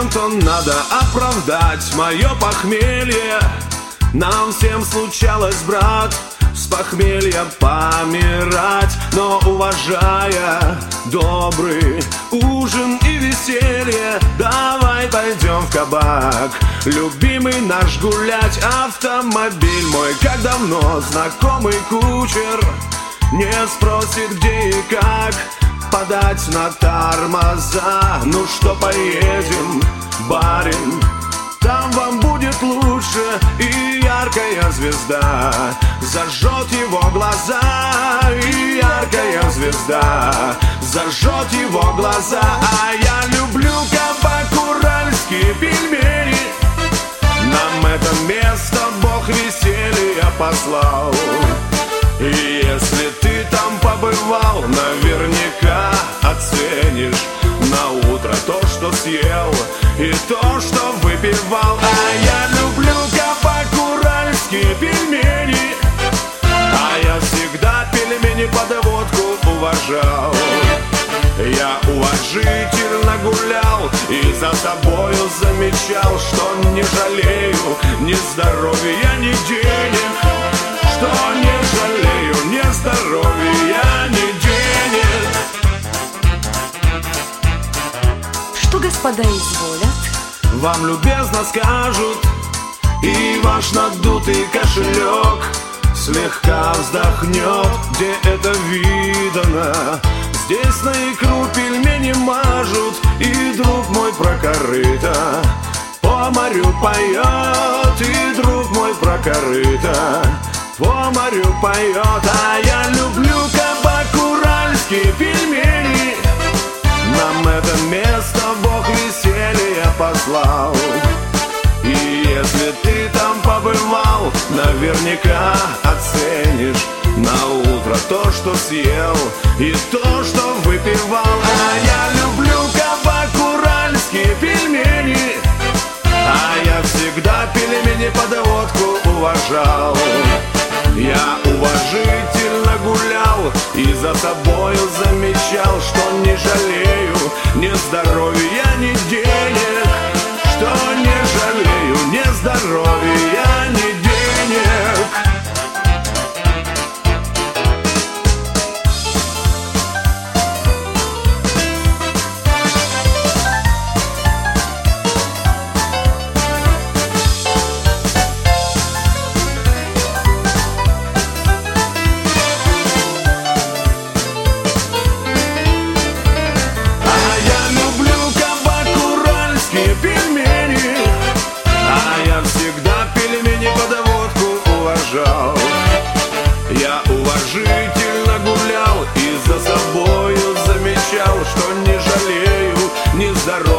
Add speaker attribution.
Speaker 1: медикаментом надо оправдать мое похмелье. Нам всем случалось, брат, с похмелья помирать. Но уважая добрый ужин и веселье, давай пойдем в кабак, любимый наш, гулять. Автомобиль мой, как давно знакомый кучер, не спросит, где и как подать на тормоза. Ну что, поедем, барин, там вам будет лучше. И яркая звезда зажжет его глаза, и яркая звезда зажжет его глаза. А я люблю кабак, уральские пельмени, нам это место Бог веселья послал. И если ты там побывал, наверняка оценишь на утро то, что съел, и то, что выпивал. А я люблю кабак, уральские пельмени, а я всегда пельмени под водку уважал. Я уважительно гулял и за собою замечал, что не жалею ни здоровья, ни денег, что не жалею ни здоровья, ни денег.
Speaker 2: Что господа изволят?
Speaker 1: Вам любезно скажут, и ваш надутый кошелек слегка вздохнет. Где это видано? Здесь на икру пельмени мажут, и друг мой про корыто по морю поет, и друг мой про корыто по морю поет. А я люблю кабак, уральские пельмени, нам это место Бог веселья послал. И если ты там побывал, наверняка оценишь на утро то, что съел, и то, что выпивал. А я люблю кабак, уральские пельмени, а я всегда пельмени под водку уважал. Я уважительно гулял и за собою замечал, что не жалею ни здоровья, ни денег, что не жалею ни здоровья, ни денег. Я уважительно гулял и за собою замечал, что не жалею ни здоровья,